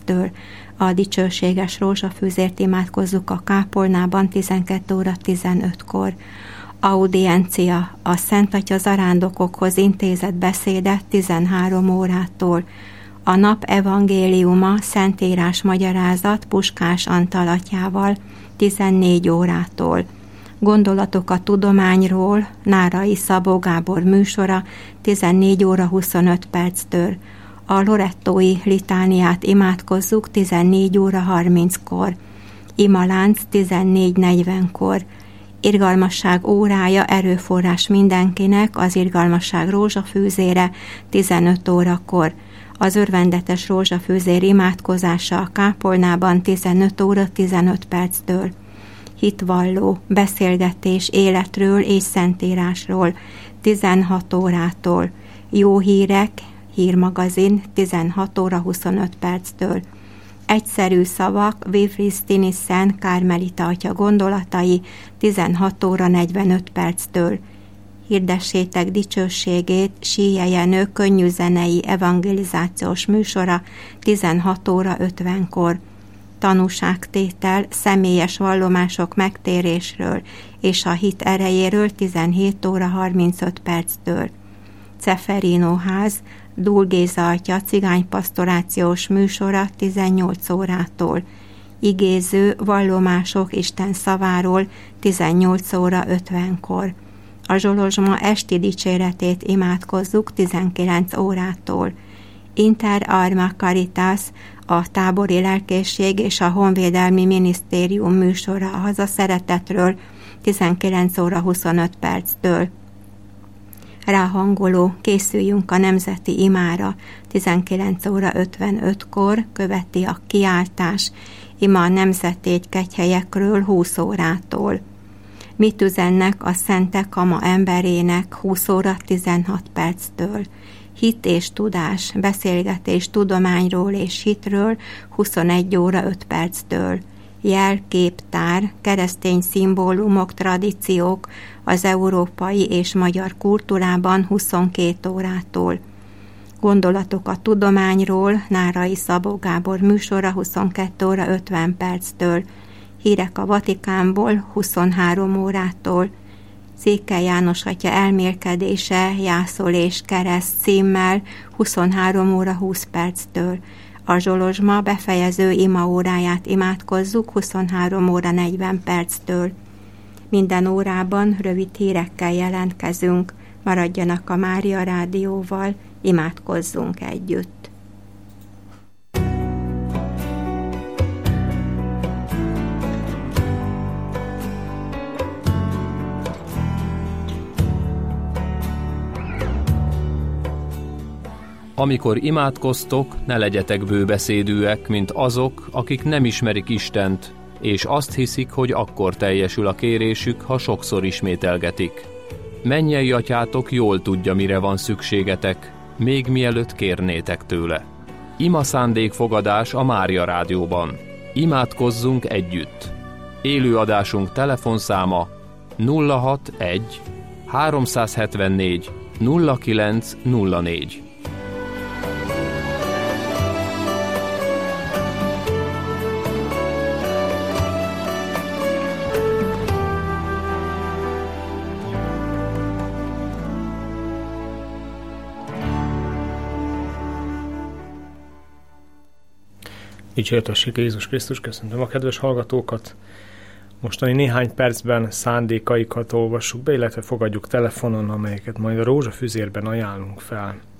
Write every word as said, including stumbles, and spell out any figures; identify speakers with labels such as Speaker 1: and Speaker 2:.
Speaker 1: perctől. A dicsőséges rózsafűzért imádkozzuk a kápolnában tizenkét óra tizenötkor. Audiencia, a Szent Atya zarándokokhoz intézett beszéde tizenhárom órától. A nap evangéliuma, Szentírás magyarázat Puskás Antal atyával tizennégy órától. Gondolatok a tudományról, Nárai Szabó Gábor műsora tizennégy óra huszonöt perctől. A lorettói litániát imádkozzuk tizennégy óra harminckor. Imalánc tizennégy negyvenkor. Irgalmasság órája, erőforrás mindenkinek, az irgalmasság rózsafűzére tizenöt órakor. Az örvendetes rózsafűzér imádkozása a kápolnában tizenöt óra tizenöt perctől. Hitvalló, beszélgetés életről és szentírásról tizenhat órától. Jó hírek, hírmagazin tizenhat óra huszonöt perctől. Egyszerű szavak, Wilfried Stinnisen Kármelita atya gondolatai tizenhat óra negyvenöt perctől. Hirdessétek dicsőségét, Síje Jenő könnyű zenei evangelizációs műsora tizenhat óra ötvenkor. Tanúságtétel, személyes vallomások megtérésről és a hit erejéről tizenhét óra harmincöt perctől. Ceferino ház, Dúl Géza atya cigánypasztorációs műsora tizennyolc órától. Igéző vallomások Isten szaváról tizennyolc óra ötvenkor. A Zsolozsma esti dicséretét imádkozzuk tizenkilenc órától. Inter Arma Caritas, a tábori lelkészség és a honvédelmi minisztérium műsora a hazaszeretetről tizenkilenc óra huszonöt perctől. Ráhangoló, készüljünk a nemzeti imára tizenkilenc óra ötvenötkor követi a kiáltás, ima a nemzetét kegyhelyekről húsz órától. Mit üzennek a szentek ama emberének húsz óra tizenhat perctől. Hit és tudás, beszélgetés tudományról és hitről huszonegy óra öt perctől. Jelképtár, keresztény szimbólumok, tradíciók az európai és magyar kultúrában huszonkét órától. Gondolatok a tudományról, Nárai Szabó Gábor műsora huszonkét óra ötven perctől. Hírek a Vatikánból huszonhárom órától. Székely János atya elmélkedése, Jászol és kereszt címmel huszonhárom óra húsz perctől. A Zsolozsma befejező imaóráját imádkozzuk huszonhárom óra negyven perctől. Minden órában rövid hírekkel jelentkezünk, maradjanak a Mária Rádióval, imádkozzunk együtt.
Speaker 2: Amikor imádkoztok, ne legyetek bőbeszédűek, mint azok, akik nem ismerik Istent, és azt hiszik, hogy akkor teljesül a kérésük, ha sokszor ismételgetik. Mennyei atyátok jól tudja, mire van szükségetek, még mielőtt kérnétek tőle. Ima szándékfogadás a Mária Rádióban. Imádkozzunk együtt. Élőadásunk telefonszáma nulla hatvanegy háromszázhetvennégy nulla kilenc nulla négy.
Speaker 3: Dicsértessék Jézus Krisztus, köszöntöm a kedves hallgatókat. Mostani néhány percben szándékaikat olvassuk be, illetve fogadjuk telefonon, amelyeket majd a rózsafüzérben ajánlunk fel.